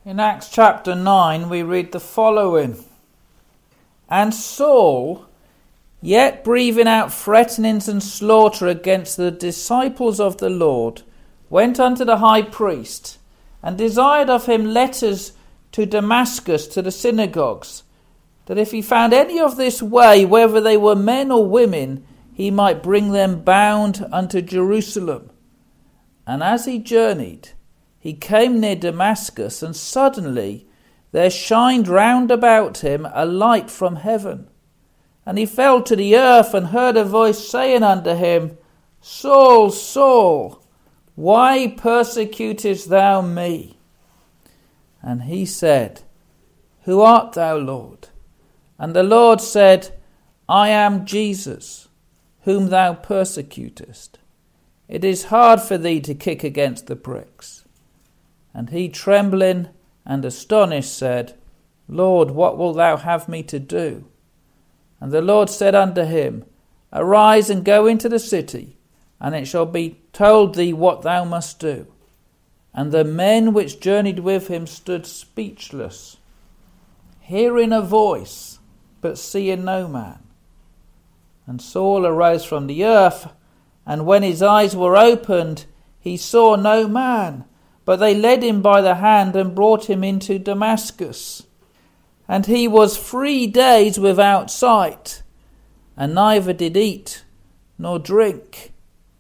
In Acts chapter 9 we read the following. And Saul, yet breathing out threatenings and slaughter against the disciples of the Lord, went unto the high priest, and desired of him letters to Damascus to the synagogues, that if he found any of this way, whether they were men or women, he might bring them bound unto Jerusalem. And as he journeyed, he came near Damascus, and suddenly there shined round about him a light from heaven. And he fell to the earth, and heard a voice saying unto him, Saul, Saul, why persecutest thou me? And he said, Who art thou, Lord? And the Lord said, I am Jesus, whom thou persecutest. It is hard for thee to kick against the pricks. And he, trembling and astonished, said, Lord, what wilt thou have me to do? And the Lord said unto him, Arise and go into the city, and it shall be told thee what thou must do. And the men which journeyed with him stood speechless, hearing a voice, but seeing no man. And Saul arose from the earth, and when his eyes were opened, he saw no man, but they led him by the hand and brought him into Damascus. And he was 3 days without sight, and neither did eat nor drink.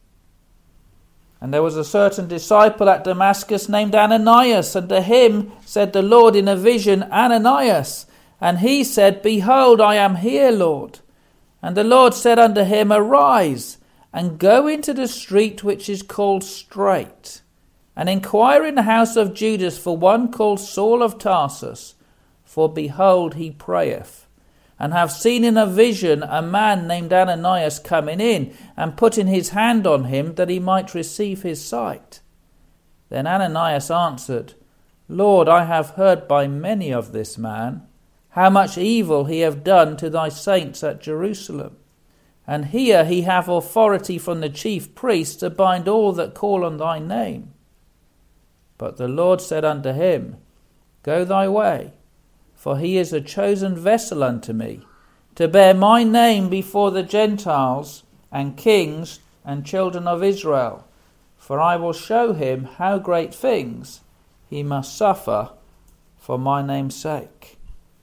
And there was a certain disciple at Damascus named Ananias, and to him said the Lord in a vision, Ananias. And he said, Behold, I am here, Lord. And the Lord said unto him, Arise, and go into the street which is called Straight, and inquire in the house of Judas for one called Saul of Tarsus. For behold, he prayeth, and have seen in a vision a man named Ananias coming in, and putting his hand on him, that he might receive his sight. Then Ananias answered, Lord, I have heard by many of this man, how much evil he hath done to thy saints at Jerusalem. And here he hath authority from the chief priests to bind all that call on thy name. But the Lord said unto him, Go thy way, for he is a chosen vessel unto me, to bear my name before the Gentiles and kings and children of Israel. For I will show him how great things he must suffer for my name's sake.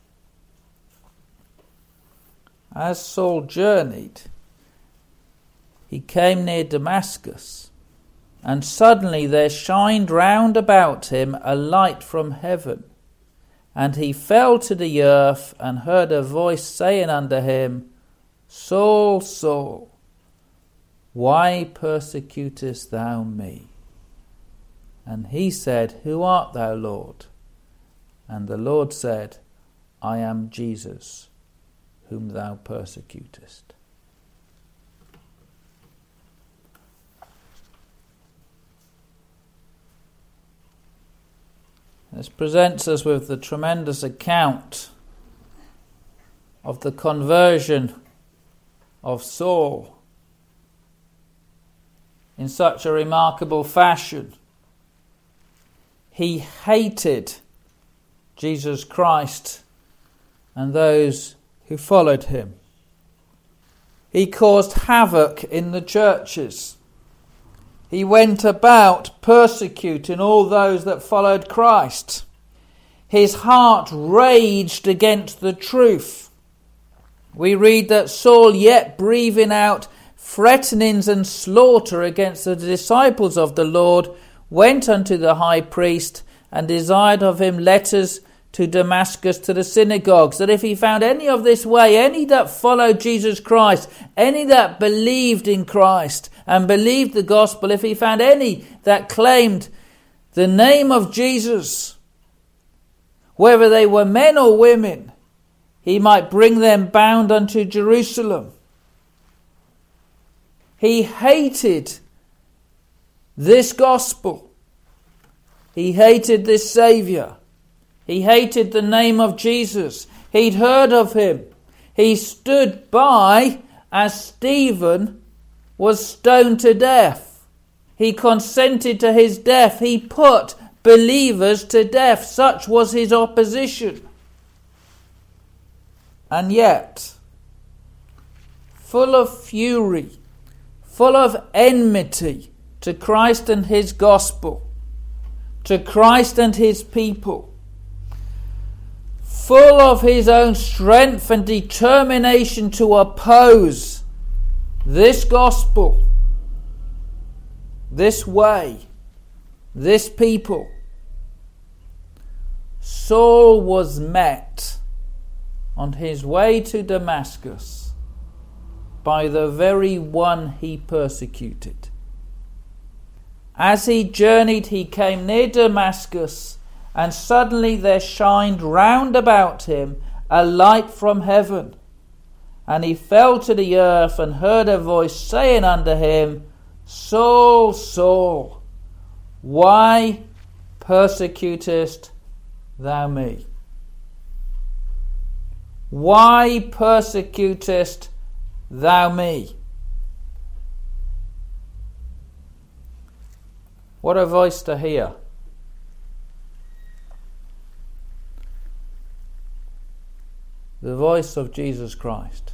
As Saul journeyed, he came near Damascus, and suddenly there shined round about him a light from heaven. And he fell to the earth, and heard a voice saying unto him, Saul, Saul, why persecutest thou me? And he said, Who art thou, Lord? And the Lord said, I am Jesus, whom thou persecutest. This presents us with the tremendous account of the conversion of Saul in such a remarkable fashion. He hated Jesus Christ and those who followed him. He caused havoc in the churches. He went about persecuting all those that followed Christ. His heart raged against the truth. We read that Saul, yet breathing out threatenings and slaughter against the disciples of the Lord, went unto the high priest and desired of him letters to Damascus to the synagogues, that if he found any of this way, any that followed Jesus Christ, any that believed in Christ and believed the gospel, if he found any that claimed the name of Jesus, whether they were men or women, he might bring them bound unto Jerusalem. He hated this gospel. He hated this Saviour. He hated the name of Jesus. He'd heard of him. He stood by as Stephen was stoned to death. He consented to his death. He put believers to death. Such was his opposition. And yet, full of fury, full of enmity to Christ and his gospel, to Christ and his people, full of his own strength and determination to oppose this gospel, this way, this people, Saul was met on his way to Damascus by the very one he persecuted. As he journeyed, he came near Damascus, and suddenly there shined round about him a light from heaven. And he fell to the earth and heard a voice saying unto him, Saul, Saul, why persecutest thou me? Why persecutest thou me? What a voice to hear. The voice of Jesus Christ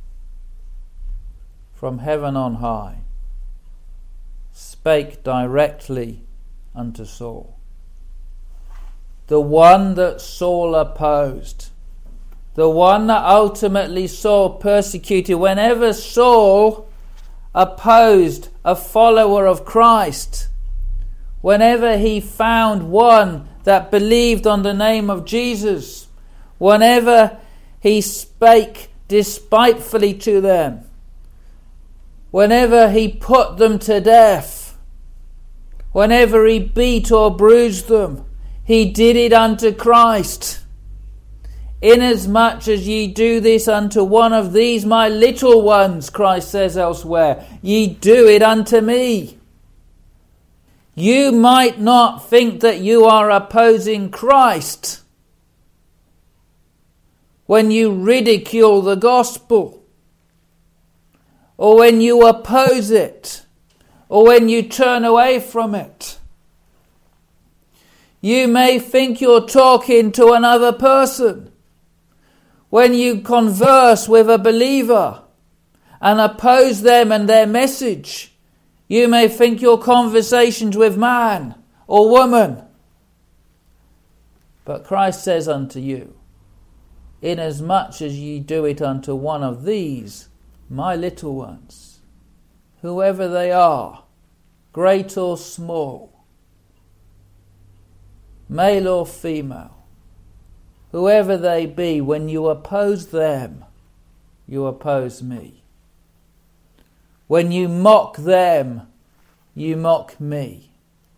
from heaven on high spake directly unto Saul. The one that Saul opposed, the one that ultimately Saul persecuted. Whenever Saul opposed a follower of Christ, whenever he found one that believed on the name of Jesus, whenever he spake despitefully to them, whenever he put them to death, whenever he beat or bruised them, he did it unto Christ. Inasmuch as ye do this unto one of these my little ones, Christ says elsewhere, ye do it unto me. You might not think that you are opposing Christ when you ridicule the gospel, or when you oppose it, or when you turn away from it. You may think you're talking to another person when you converse with a believer and oppose them and their message. You may think your conversations with man or woman. But Christ says unto you, inasmuch as ye do it unto one of these, my little ones, whoever they are, great or small, male or female, whoever they be, when you oppose them, you oppose me. When you mock them, you mock me.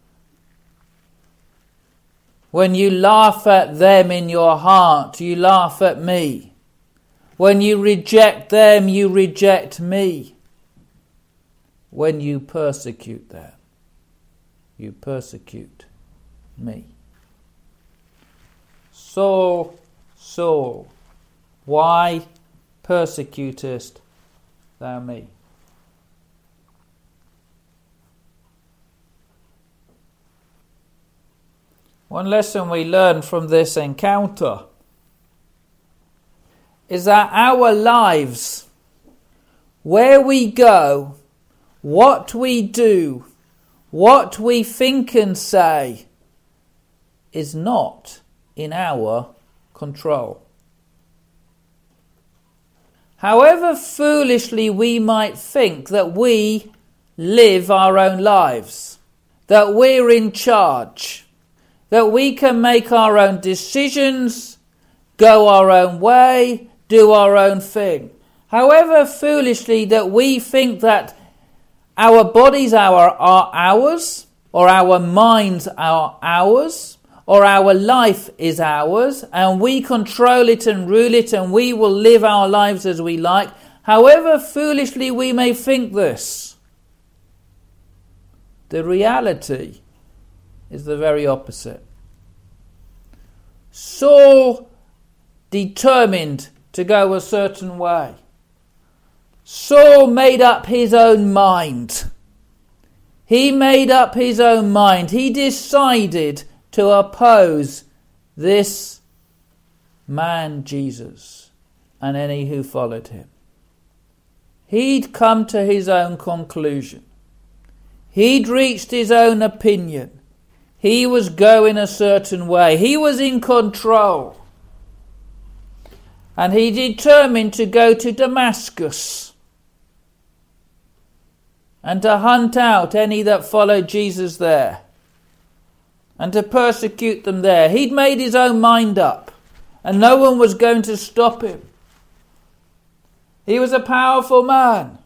When you laugh at them in your heart, you laugh at me. When you reject them, you reject me. When you persecute them, you persecute me. Saul, Saul, why persecutest thou me? One lesson we learn from this encounter is that our lives, where we go, what we do, what we think and say, is not in our control. However foolishly we might think that we live our own lives, that we're in charge, that we can make our own decisions, go our own way, do our own thing. However foolishly that we think that our bodies are ours, or our minds are ours, or our life is ours, and we control it and rule it, and we will live our lives as we like. However foolishly we may think this, the reality is the very opposite. Saul determined to go a certain way. Saul made up his own mind. He made up his own mind. He decided to oppose this man Jesus and any who followed him. He'd come to his own conclusion. He'd reached his own opinion. He was going a certain way. He was in control. And he determined to go to Damascus and to hunt out any that followed Jesus there and to persecute them there. He'd made his own mind up, and no one was going to stop him. He was a powerful man,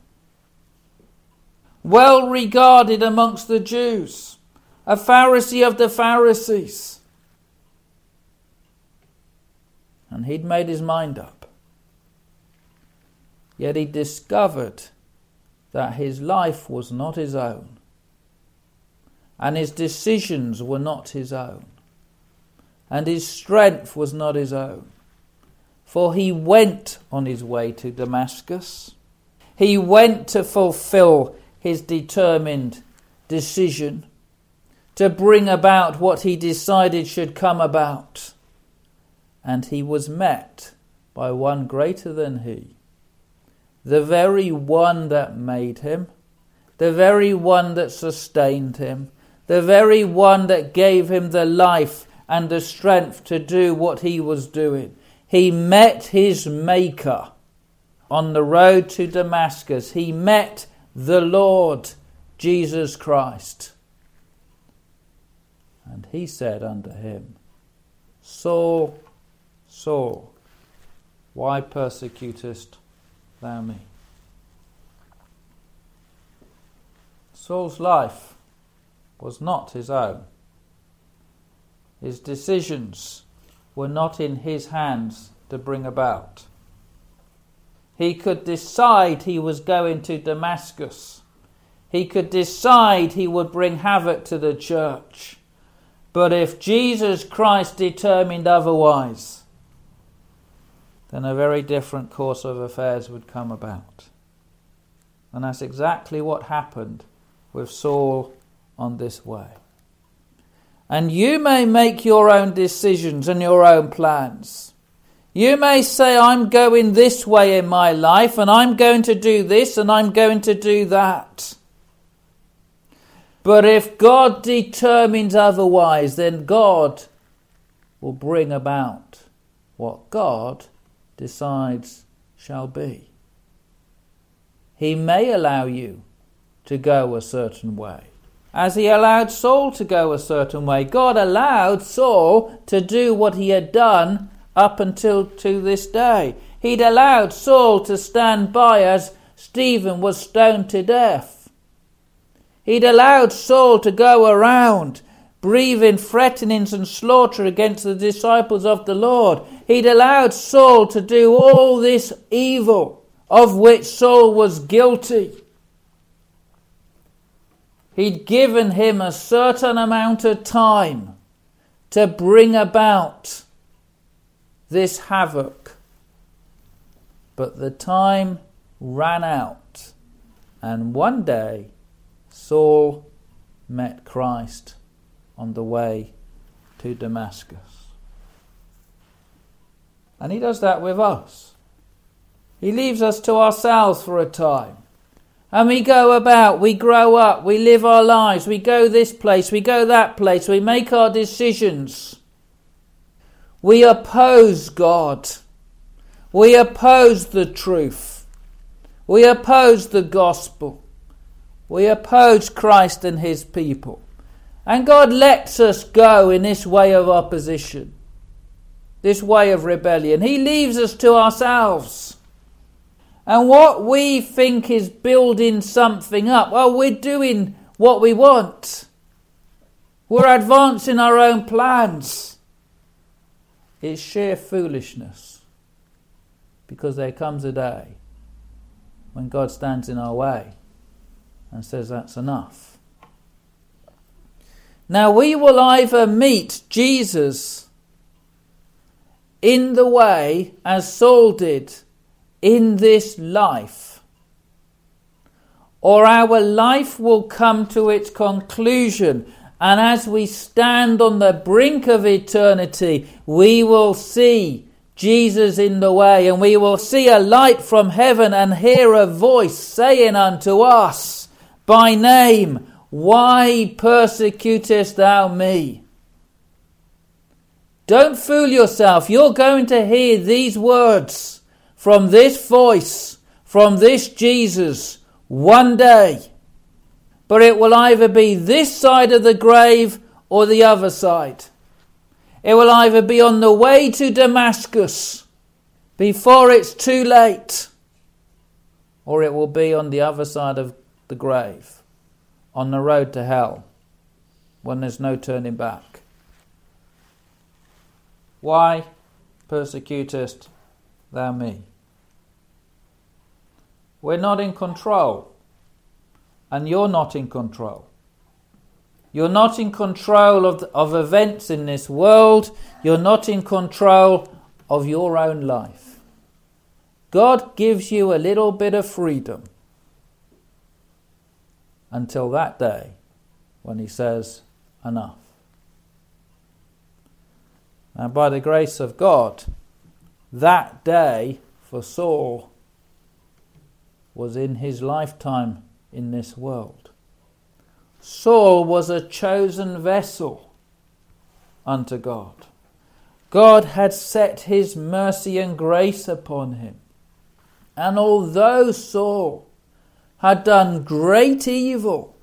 well regarded amongst the Jews, a Pharisee of the Pharisees. And he'd made his mind up. Yet he discovered that his life was not his own, and his decisions were not his own, and his strength was not his own. For he went on his way to Damascus. He went to fulfill his determined decision, to bring about what he decided should come about. And he was met by one greater than he, the very one that made him, the very one that sustained him, the very one that gave him the life and the strength to do what he was doing. He met his Maker on the road to Damascus. He met the Lord Jesus Christ. And he said unto him, Saul, Saul, why persecutest thou me? Saul's life was not his own. His decisions were not in his hands to bring about. He could decide he was going to Damascus. He could decide he would bring havoc to the church. But if Jesus Christ determined otherwise, then a very different course of affairs would come about. And that's exactly what happened with Saul on this way. And you may make your own decisions and your own plans. You may say, I'm going this way in my life, and I'm going to do this, and I'm going to do that. But if God determines otherwise, then God will bring about what God decides shall be. He may allow you to go a certain way, as he allowed Saul to go a certain way. God allowed Saul to do what he had done up until to this day. He'd allowed Saul to stand by as Stephen was stoned to death. He'd allowed Saul to go around breathing threatenings and slaughter against the disciples of the Lord. He'd allowed Saul to do all this evil of which Saul was guilty. He'd given him a certain amount of time to bring about this havoc. But the time ran out, and one day Saul met Christ on the way to Damascus. And he does that with us. He leaves us to ourselves for a time. And we go about, we grow up, we live our lives, we go this place, we go that place, we make our decisions. We oppose God. We oppose the truth. We oppose the gospel. We oppose Christ and his people. And God lets us go in this way of opposition, this way of rebellion. He leaves us to ourselves. And what we think is building something up, well, we're doing what we want. We're advancing our own plans. It's sheer foolishness, because there comes a day when God stands in our way and says that's enough. Now we will either meet Jesus in the way as Saul did in this life, or our life will come to its conclusion And as we stand on the brink of eternity, we will see Jesus in the way, and we will see a light from heaven and hear a voice saying unto us by name, "Why persecutest thou me?" Don't fool yourself. You're going to hear these words from this voice, from this Jesus, one day. But it will either be this side of the grave or the other side. It will either be on the way to Damascus before it's too late, or it will be on the other side of the grave, on the road to hell, when there's no turning back. Why persecutest thou me? We're not in control. And you're not in control. You're not in control of events in this world. You're not in control of your own life. God gives you a little bit of freedom until that day when he says, enough. And by the grace of God, that day for Saul was in his lifetime in this world. Saul was a chosen vessel unto God. God had set his mercy and grace upon him. And although Saul had done great evil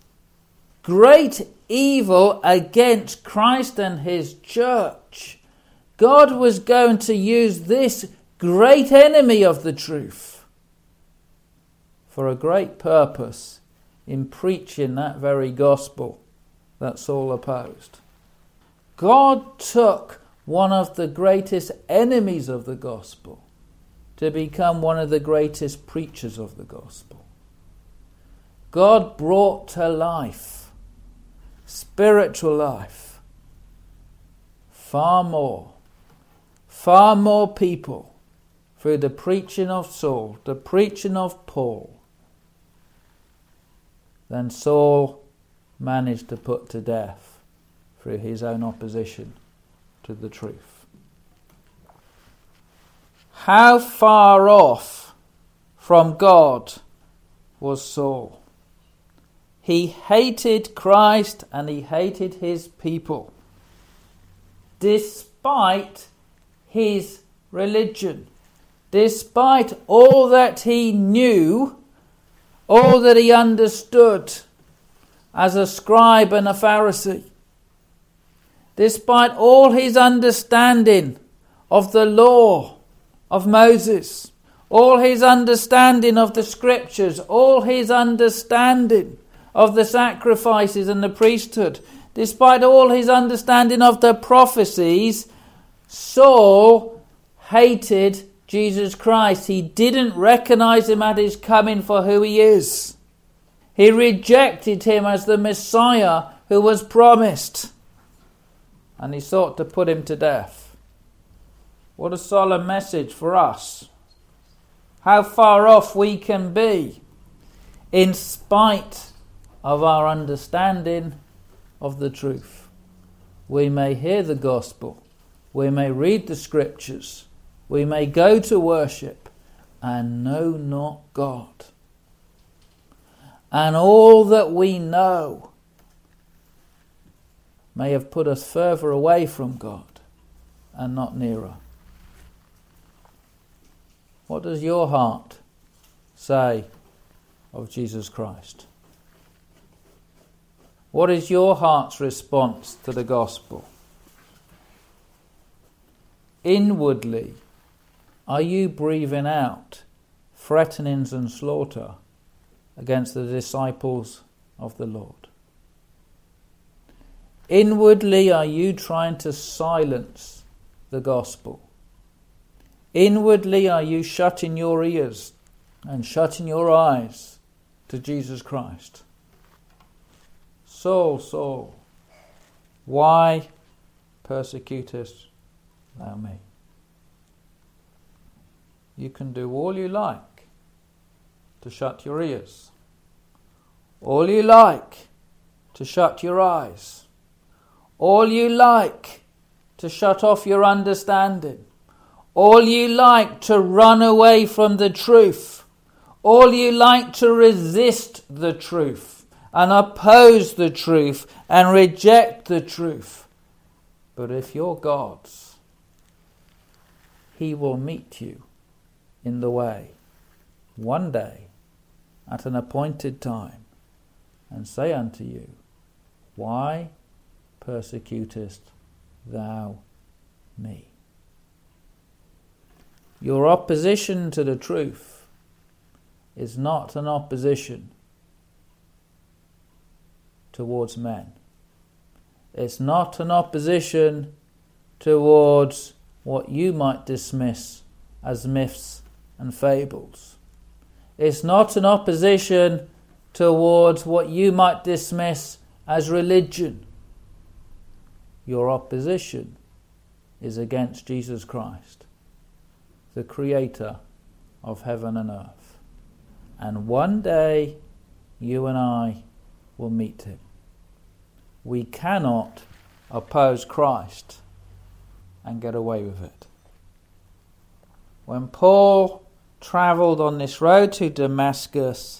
against Christ and his church, God was going to use this great enemy of the truth for a great purpose in preaching that very gospel that Saul opposed. God took one of the greatest enemies of the gospel to become one of the greatest preachers of the gospel. God brought to life, spiritual life, far more people through the preaching of Saul, the preaching of Paul, than Saul managed to put to death through his own opposition to the truth. How far off from God was Saul? He hated Christ and he hated his people, despite his religion, despite all that he knew, all that he understood as a scribe and a Pharisee. Despite all his understanding of the law of Moses, all his understanding of the scriptures, all his understanding of the sacrifices and the priesthood, despite all his understanding of the prophecies, Saul hated Jesus Christ. He didn't recognize him at his coming for who he is. He rejected him as the Messiah who was promised. And he sought to put him to death. What a solemn message for us. How far off we can be in spite of our understanding of the truth. We may hear the gospel. We may read the scriptures. We may go to worship and know not God. And all that we know may have put us further away from God and not nearer. What does your heart say of Jesus Christ? What is your heart's response to the gospel? Inwardly, are you breathing out threatenings and slaughter against the disciples of the Lord? Inwardly, are you trying to silence the gospel? Inwardly, are you shutting your ears and shutting your eyes to Jesus Christ? Saul, Saul, why persecutest thou me? You can do all you like to shut your ears. All you like to shut your eyes. All you like to shut off your understanding. All you like to run away from the truth. All you like to resist the truth and oppose the truth and reject the truth. But if you're God's, He will meet you in the way one day at an appointed time and say unto you, why persecutest thou me? Your opposition to the truth is not an opposition towards men. It's not an opposition towards what you might dismiss as myths and fables. It's not an opposition towards what you might dismiss as religion. Your opposition is against Jesus Christ, the Creator of heaven and earth. And one day you and I will meet Him. We cannot oppose Christ and get away with it. When Paul travelled on this road to Damascus,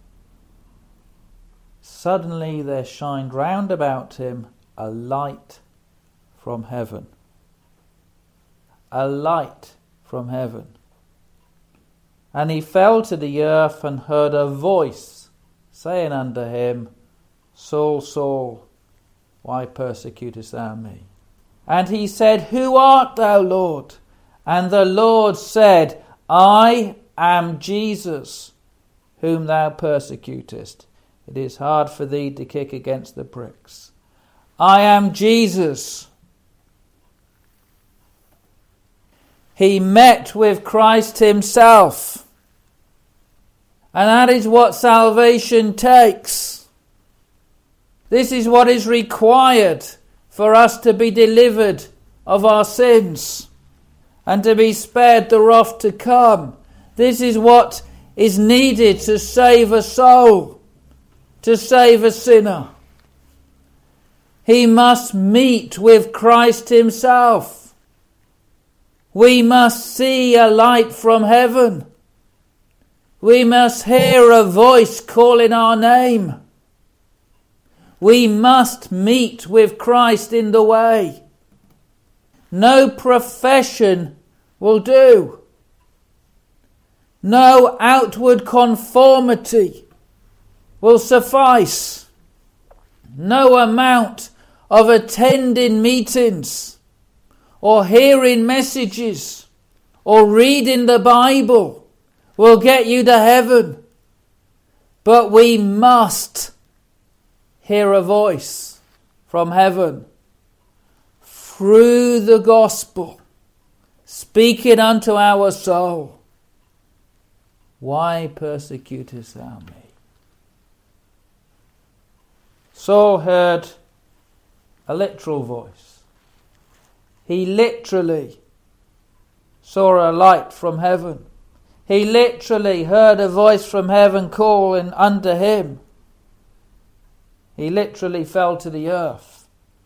suddenly there shined round about him a light from heaven. A light from heaven. And he fell to the earth and heard a voice saying unto him, Saul, Saul, why persecutest thou me? And he said, Who art thou, Lord? And the Lord said, I am Jesus, whom thou persecutest. It is hard for thee to kick against the pricks. I am Jesus. He met with Christ himself. And that is what salvation takes. This is what is required for us to be delivered of our sins and to be spared the wrath to come. This is what is needed to save a soul, to save a sinner. He must meet with Christ himself. We must see a light from heaven. We must hear a voice calling our name. We must meet with Christ in the way. No profession will do. No outward conformity will suffice. No amount of attending meetings or hearing messages or reading the Bible will get you to heaven. But we must hear a voice from heaven through the gospel, speaking unto our soul, why persecutest thou me? Saul heard a literal voice. He literally saw a light from heaven. He literally heard a voice from heaven calling unto him. He literally fell to the earth.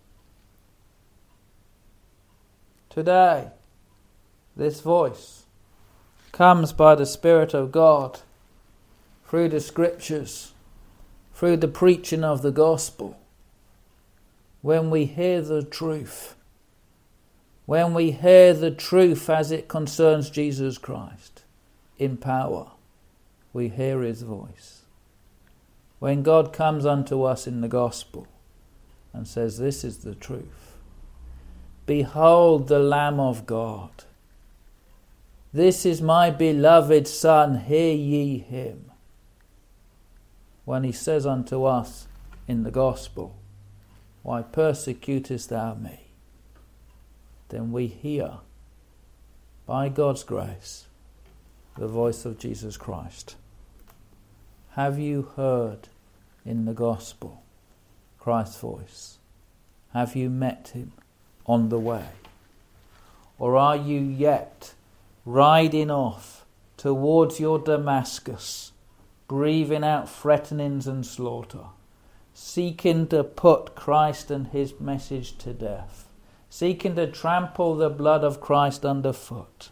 Today, this voice comes by the Spirit of God through the Scriptures, through the preaching of the gospel. When we hear the truth, when we hear the truth as it concerns Jesus Christ in power, we hear his voice. When God comes unto us in the gospel and says, this is the truth. Behold the Lamb of God. This is my beloved Son, hear ye him. When he says unto us in the gospel, why persecutest thou me? Then we hear, by God's grace, the voice of Jesus Christ. Have you heard in the gospel Christ's voice? Have you met him on the way? Or are you yet riding off towards your Damascus, breathing out threatenings and slaughter, seeking to put Christ and his message to death, seeking to trample the blood of Christ underfoot?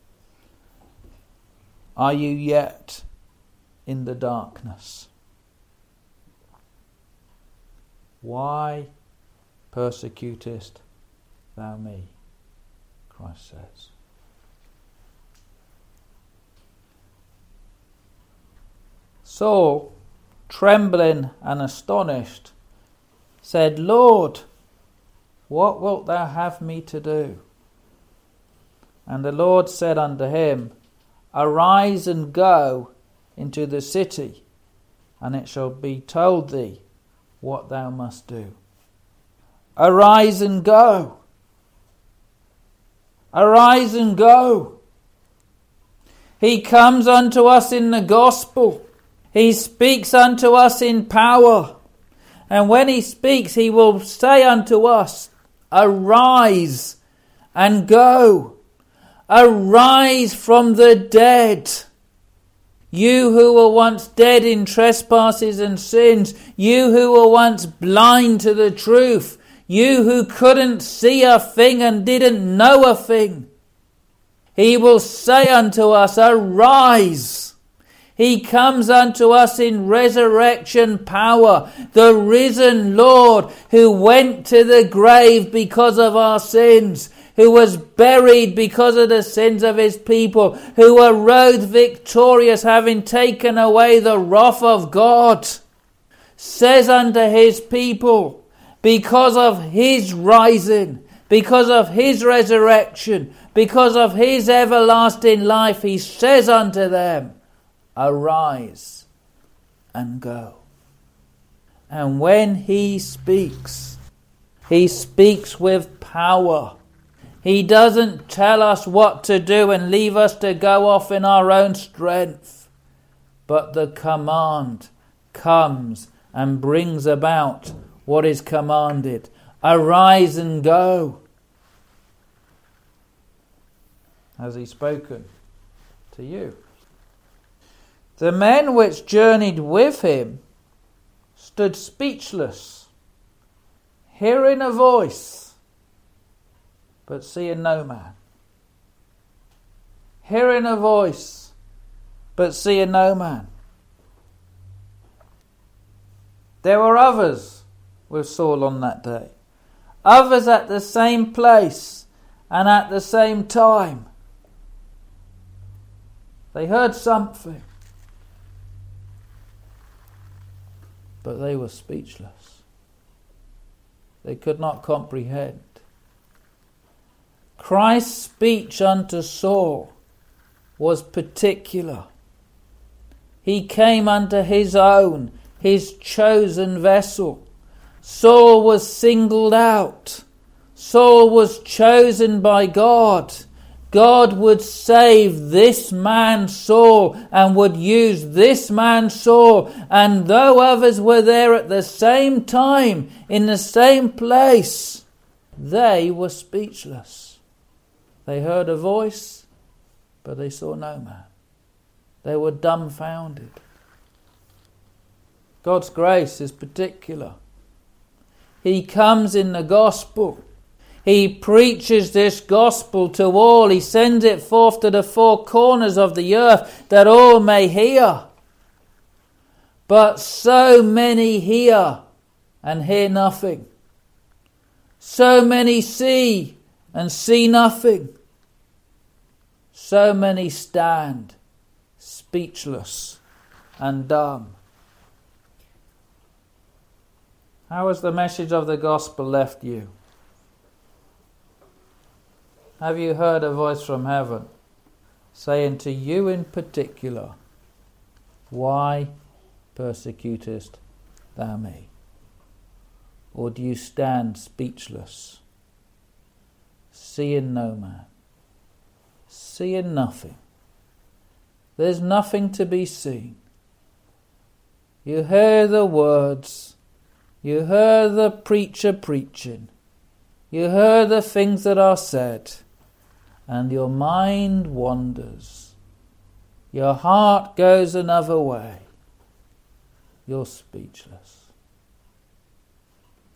Are you yet in the darkness? Why persecutest thou me? Christ says. Saul, trembling and astonished, said, Lord, what wilt thou have me to do? And the Lord said unto him, Arise and go into the city, and it shall be told thee what thou must do. Arise and go. Arise and go. He comes unto us in the gospel. He speaks unto us in power. And when he speaks, he will say unto us, Arise and go. Arise from the dead. You who were once dead in trespasses and sins, you who were once blind to the truth, you who couldn't see a thing and didn't know a thing, he will say unto us, Arise. He comes unto us in resurrection power, the risen Lord who went to the grave because of our sins, who was buried because of the sins of his people, who arose victorious, having taken away the wrath of God, says unto his people, because of his rising, because of his resurrection, because of his everlasting life, he says unto them, Arise and go. And when he speaks with power. He doesn't tell us what to do and leave us to go off in our own strength. But the command comes and brings about what is commanded. Arise and go. Has he spoken to you? The men which journeyed with him stood speechless, hearing a voice, but seeing no man. Hearing a voice, but seeing no man. There were others with Saul on that day. Others at the same place and at the same time. They heard something, but they were speechless. They could not comprehend. Christ's speech unto Saul was particular. He came unto his own, his chosen vessel. Saul was singled out. Saul was chosen by God. God would save this man Saul and would use this man Saul. And though others were there at the same time, in the same place, they were speechless. They heard a voice, but they saw no man. They were dumbfounded. God's grace is particular. He comes in the gospel. He preaches this gospel to all. He sends it forth to the four corners of the earth that all may hear. But so many hear and hear nothing. So many see and see nothing. So many stand speechless and dumb. How has the message of the gospel left you? Have you heard a voice from heaven saying to you in particular, Why persecutest thou me? Or do you stand speechless, seeing no man, seeing nothing? There's nothing to be seen. You hear the words, you hear the preacher preaching, you hear the things that are said, and your mind wanders. Your heart goes another way. You're speechless.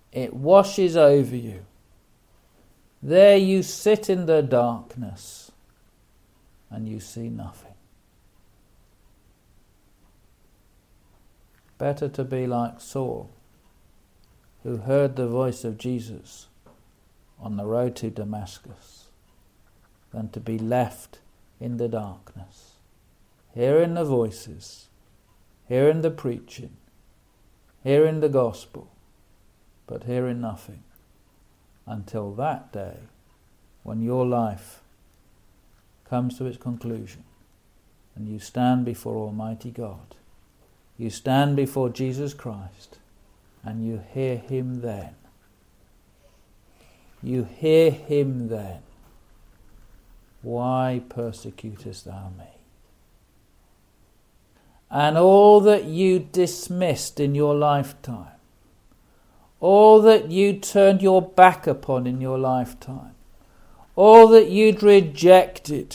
It washes over you. There you sit in the darkness and you see nothing. Better to be like Saul, who heard the voice of Jesus on the road to Damascus, than to be left in the darkness, hearing the voices, hearing the preaching, hearing the gospel, but hearing nothing, until that day when your life comes to its conclusion and you stand before Almighty God. You stand before Jesus Christ and you hear him then. You hear him then. Why persecutest thou me? And all that you dismissed in your lifetime, all that you turned your back upon in your lifetime, all that you'd rejected,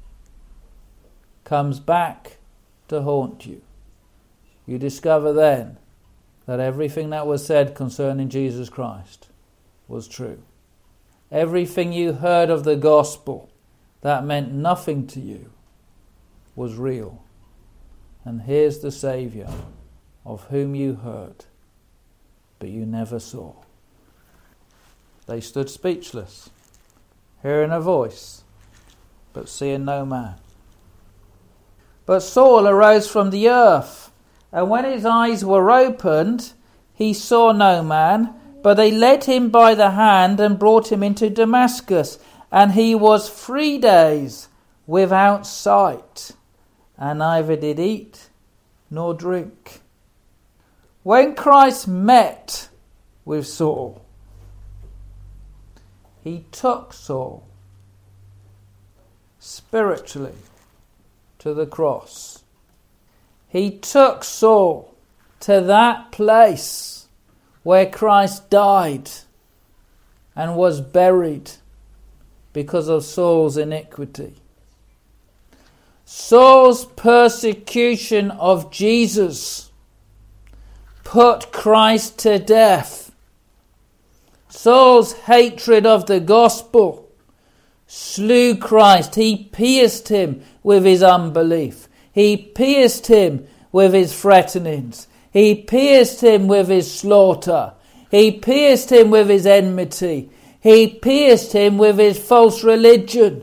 comes back to haunt you. You discover then that everything that was said concerning Jesus Christ was true. Everything you heard of the gospel that meant nothing to you was real. And here's the Saviour of whom you heard, but you never saw. They stood speechless, hearing a voice, but seeing no man. But Saul arose from the earth, and when his eyes were opened, he saw no man, but they led him by the hand and brought him into Damascus, and he was 3 days without sight, and neither did eat nor drink. When Christ met with Saul, he took Saul spiritually to the cross. He took Saul to that place where Christ died and was buried because of Saul's iniquity. Saul's persecution of Jesus put Christ to death. Saul's hatred of the gospel slew Christ. He pierced him with his unbelief. He pierced him with his threatenings. He pierced him with his slaughter. He pierced him with his enmity. He pierced him with his false religion.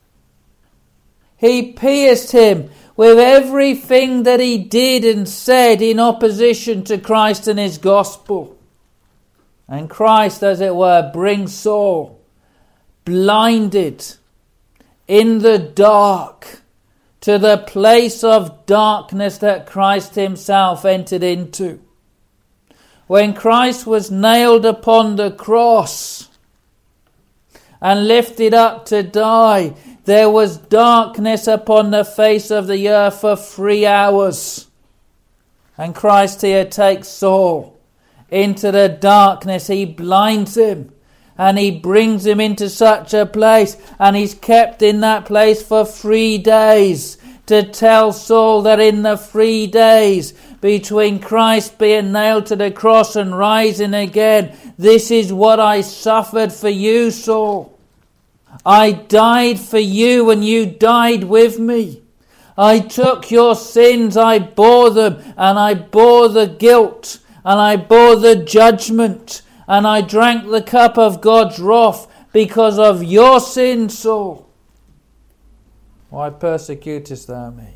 He pierced him with everything that he did and said in opposition to Christ and his gospel. And Christ, as it were, brings Saul blinded in the dark to the place of darkness that Christ himself entered into. When Christ was nailed upon the cross and lifted up to die, there was darkness upon the face of the earth for 3 hours. And Christ here takes Saul into the darkness. He blinds him and he brings him into such a place, and he's kept in that place for 3 days to tell Saul that in the 3 days between Christ being nailed to the cross and rising again, this is what I suffered for you, Saul. I died for you and you died with me. I took your sins, I bore them, and I bore the guilt, and I bore the judgment, and I drank the cup of God's wrath because of your sin, Saul. Why persecutest thou me?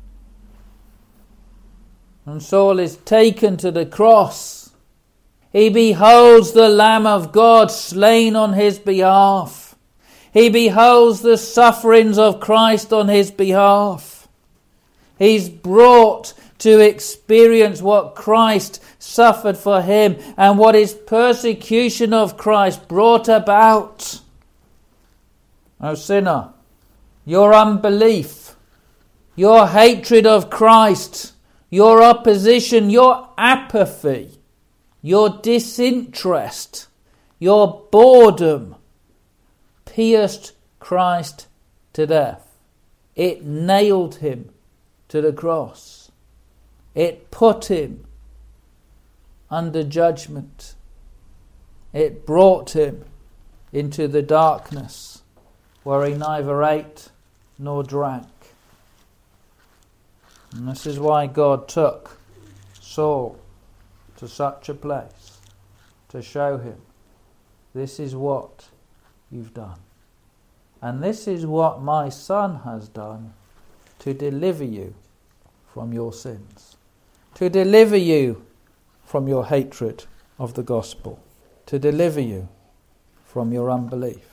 And Saul is taken to the cross. He beholds the Lamb of God slain on his behalf. He beholds the sufferings of Christ on his behalf. He's brought to experience what Christ suffered for him and what his persecution of Christ brought about. O sinner, your unbelief, your hatred of Christ, your opposition, your apathy, your disinterest, your boredom pierced Christ to death. It nailed him to the cross. It put him under judgment. it brought him into the darkness where he neither ate nor drank. And this is why God took Saul to such a place, to show him, this is what you've done. And this is what my Son has done to deliver you from your sins, to deliver you from your hatred of the gospel, to deliver you from your unbelief.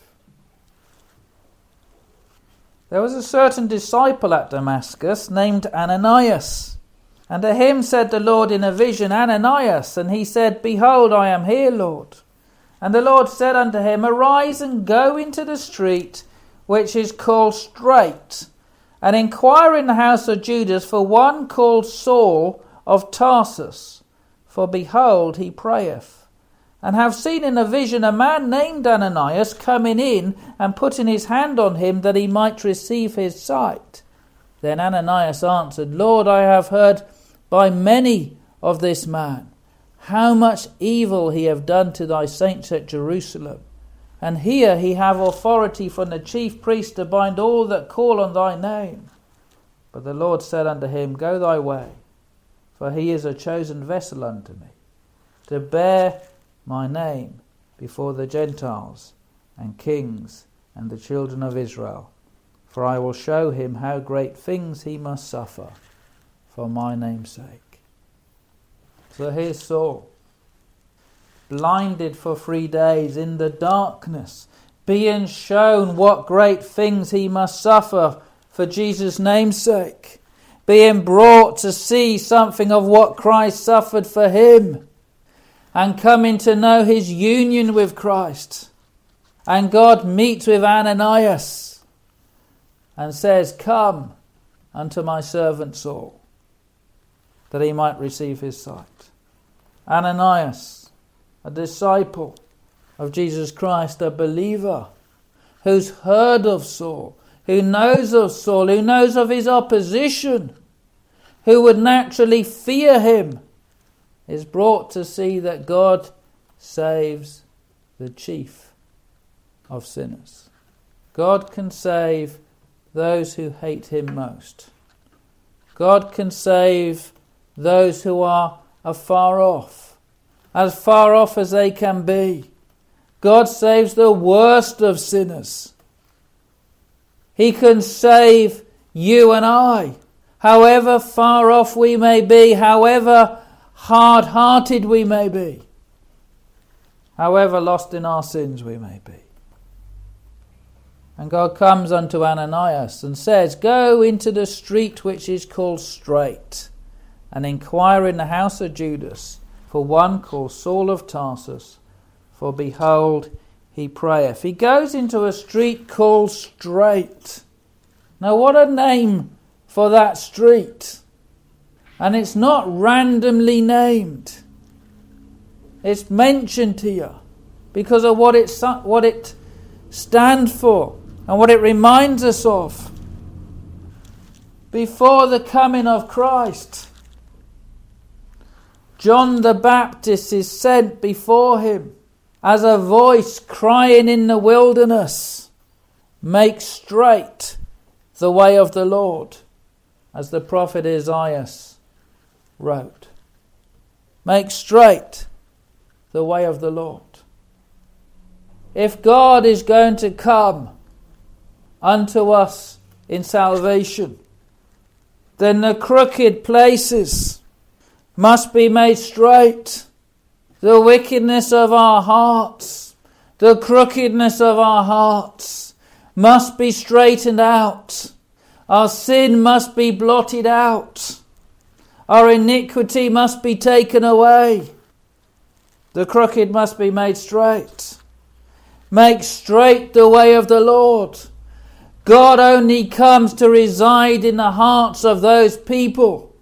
There was a certain disciple at Damascus named Ananias. And to him said the Lord in a vision, Ananias. And he said, Behold, I am here, Lord. And the Lord said unto him, Arise and go into the street which is called Straight, and inquire in the house of Judas for one called Saul of Tarsus. For behold, he prayeth. And have seen in a vision a man named Ananias coming in and putting his hand on him that he might receive his sight. Then Ananias answered, Lord, I have heard by many of this man how much evil he have done to thy saints at Jerusalem. And here he have authority from the chief priest to bind all that call on thy name. But the Lord said unto him, Go thy way, for he is a chosen vessel unto me, to bear my name before the Gentiles and kings and the children of Israel. For I will show him how great things he must suffer for my name's sake. So here's Saul, blinded for 3 days in the darkness, being shown what great things he must suffer for Jesus' name's sake, being brought to see something of what Christ suffered for him, and coming to know his union with Christ. And God meets with Ananias and says, Come unto my servant Saul, that he might receive his sight. Ananias, a disciple of Jesus Christ, a believer, who's heard of Saul, who knows of Saul, who knows of his opposition, who would naturally fear him, is brought to see that God saves the chief of sinners. God can save those who hate him most. God can save those who are afar off, as far off as they can be. God saves the worst of sinners. He can save you and I, however far off we may be, however hard-hearted we may be, however lost in our sins we may be. And God comes unto Ananias and says, Go into the street which is called Straight, and inquire in the house of Judas for one called Saul of Tarsus, for behold, he prayeth. He goes into a street called Straight. Now what a name for that street. And it's not randomly named. It's mentioned here because of what it stands for and what it reminds us of. Before the coming of Christ, John the Baptist is sent before him as a voice crying in the wilderness, Make straight the way of the Lord, as the prophet Isaiah wrote. Make straight the way of the Lord. If God is going to come unto us in salvation, then the crooked places must be made straight. The wickedness of our hearts, the crookedness of our hearts must be straightened out. Our sin must be blotted out. Our iniquity must be taken away. The crooked must be made straight. Make straight the way of the Lord. God only comes to reside in the hearts of those people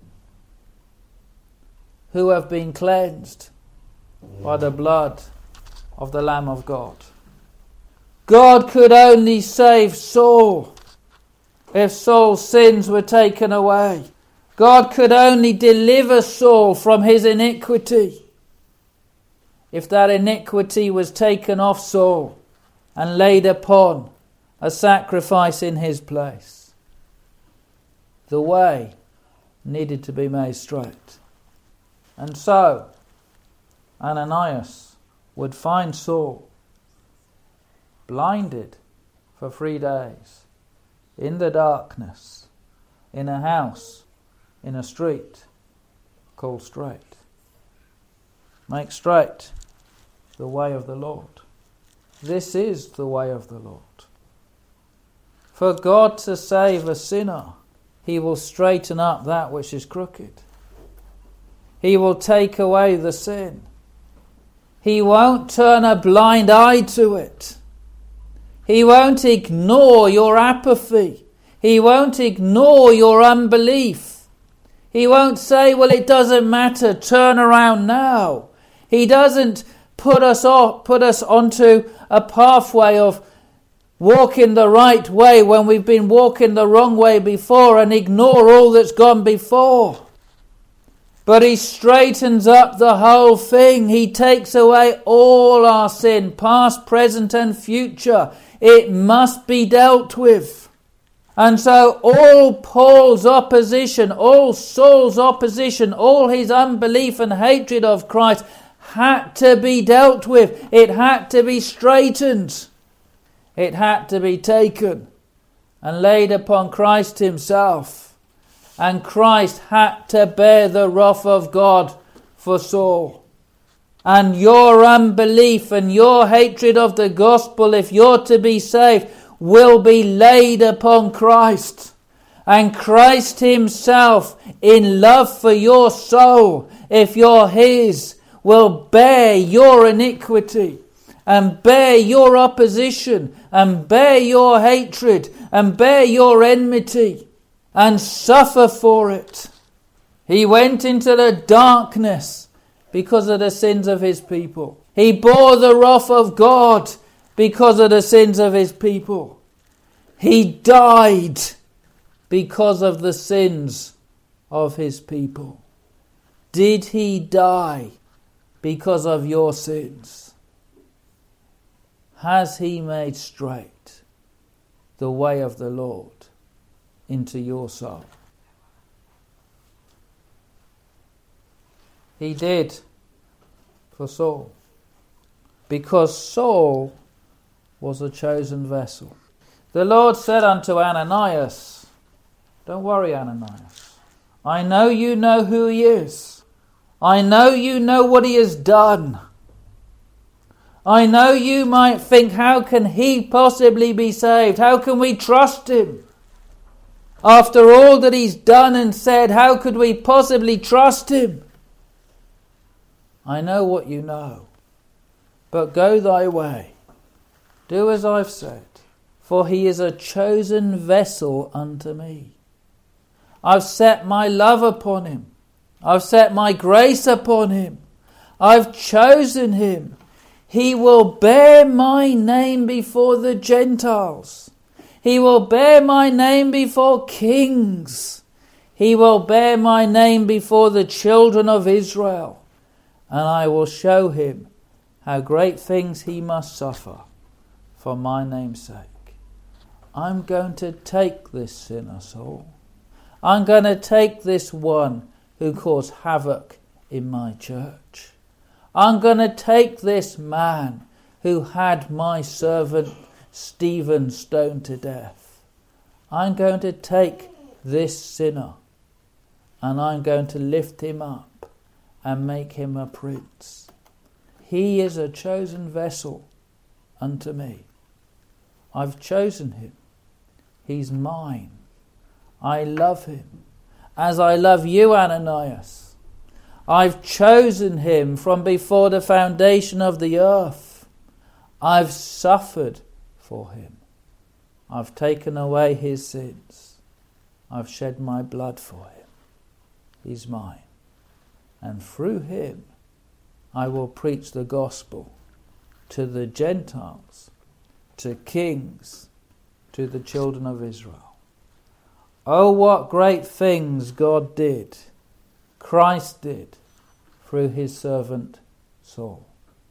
who have been cleansed by the blood of the Lamb of God. God could only save Saul if Saul's sins were taken away. God could only deliver Saul from his iniquity if that iniquity was taken off Saul and laid upon a sacrifice in his place. The way needed to be made straight. And so Ananias would find Saul blinded for 3 days in the darkness, in a house, in a street called Straight. Make straight the way of the Lord. This is the way of the Lord. For God to save a sinner, he will straighten up that which is crooked. He will take away the sin. He won't turn a blind eye to it. He won't ignore your apathy. He won't ignore your unbelief. He won't say, well, it doesn't matter, turn around now. He doesn't put us onto a pathway of walking the right way when we've been walking the wrong way before and ignore all that's gone before. But he straightens up the whole thing. He takes away all our sin, past, present and future. It must be dealt with. And so all Paul's opposition, all Saul's opposition, all his unbelief and hatred of Christ had to be dealt with. It had to be straightened. It had to be taken and laid upon Christ himself. And Christ had to bear the wrath of God for Saul. And your unbelief and your hatred of the gospel, if you're to be saved, will be laid upon Christ. And Christ himself, in love for your soul, if you're his, will bear your iniquity and bear your opposition and bear your hatred and bear your enmity and suffer for it. He went into the darkness because of the sins of his people. He bore the wrath of God because of the sins of his people. He died because of the sins of his people. Did he die because of your sins? Has he made straight the way of the Lord into your soul? He did for Saul, because Saul was a chosen vessel. The Lord said unto Ananias, don't worry, Ananias. I know you know who he is. I know you know what he has done. I know you might think, how can he possibly be saved? How can we trust him? After all that he's done and said, how could we possibly trust him? I know what you know. But go thy way. Do as I've said. For he is a chosen vessel unto me. I've set my love upon him. I've set my grace upon him. I've chosen him. He will bear my name before the Gentiles. He will bear my name before kings. He will bear my name before the children of Israel. And I will show him how great things he must suffer for my name's sake. I'm going to take this sinner, Saul. I'm going to take this one who caused havoc in my church. I'm going to take this man who had my servant Stephen stoned to death. I'm going to take this sinner and I'm going to lift him up and make him a prince. He is a chosen vessel unto me. I've chosen him. He's mine. I love him as I love you, Ananias. I've chosen him from before the foundation of the earth. I've suffered for him. I've taken away his sins. I've shed my blood for him. He's mine. And through him I will preach the gospel to the Gentiles, to kings, to the children of Israel. Oh, what great things God did, Christ did, through his servant Saul.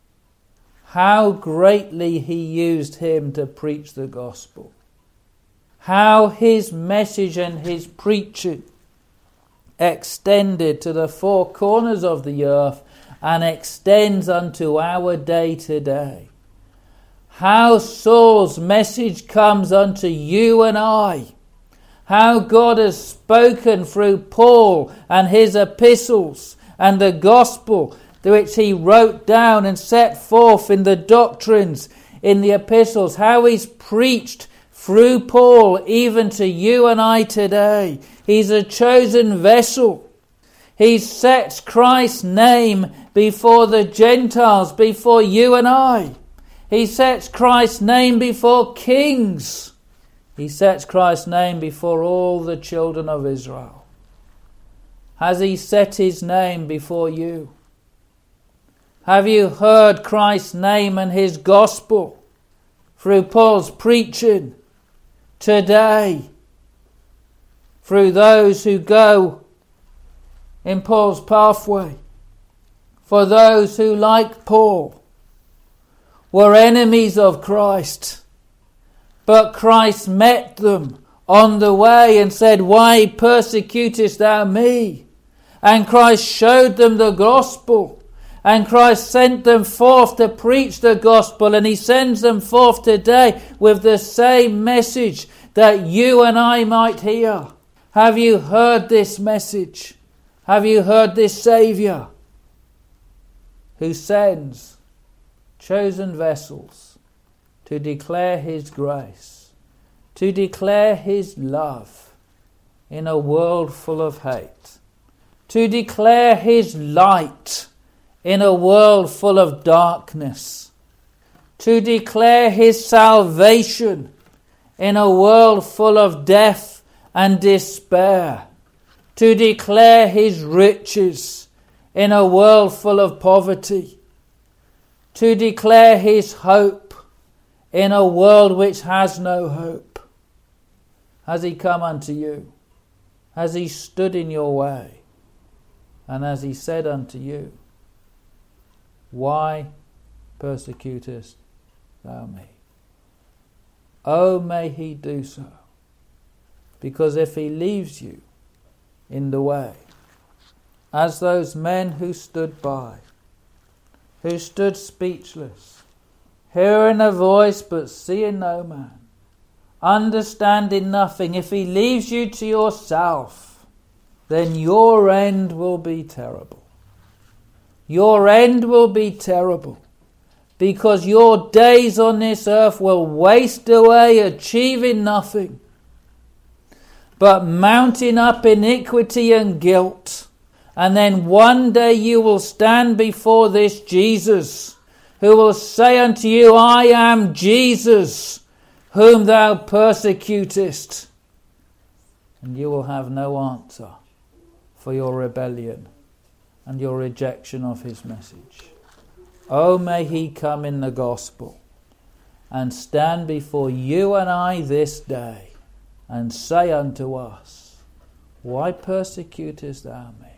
how greatly he used him to preach the gospel. How his message and his preaching extended to the four corners of the earth and extends unto our day today. How Saul's message comes unto you and I. How God has spoken through Paul and his epistles and the gospel which he wrote down and set forth in the doctrines in the epistles. How he's preached through Paul even to you and I today. He's a chosen vessel. He sets Christ's name before the Gentiles, before you and I. He sets Christ's name before kings. He sets Christ's name before all the children of Israel. Has he set his name before you? Have you heard Christ's name and his gospel through Paul's preaching today? Through those who go in Paul's pathway? For those who, like Paul, were enemies of Christ, but Christ met them on the way and said, "Why persecutest thou me?" And Christ showed them the gospel. And Christ sent them forth to preach the gospel, and he sends them forth today with the same message that you and I might hear. Have you heard this message? Have you heard this Saviour who sends chosen vessels to declare his grace, to declare his love in a world full of hate, to declare his light in a world full of darkness, to declare his salvation in a world full of death and despair, to declare his riches in a world full of poverty, to declare his hope in a world which has no hope. Has he come unto you? Has he stood in your way? And has he said unto you, "Why persecutest thou me?" Oh, may he do so. Because if he leaves you in the way, as those men who stood by, who stood speechless, hearing a voice but seeing no man, understanding nothing, if he leaves you to yourself, then your end will be terrible. Your end will be terrible, because your days on this earth will waste away achieving nothing, but mounting up iniquity and guilt. And then one day you will stand before this Jesus, who will say unto you, "I am Jesus, whom thou persecutest." And you will have no answer for your rebellion and your rejection of his message. Oh, may he come in the gospel and stand before you and I this day and say unto us, "Why persecutest thou me?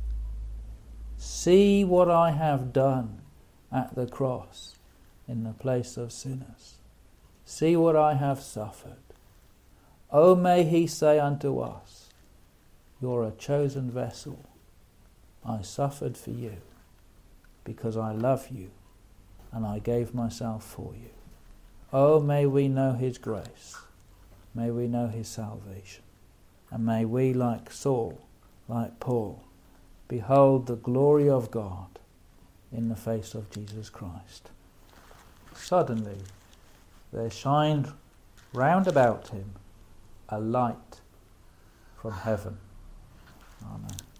See what I have done at the cross in the place of sinners. See what I have suffered." Oh, may he say unto us, "You're a chosen vessel. I suffered for you because I love you and I gave myself for you." Oh, may we know his grace. May we know his salvation. And may we, like Saul, like Paul, behold the glory of God in the face of Jesus Christ. Suddenly there shined round about him a light from heaven. Amen.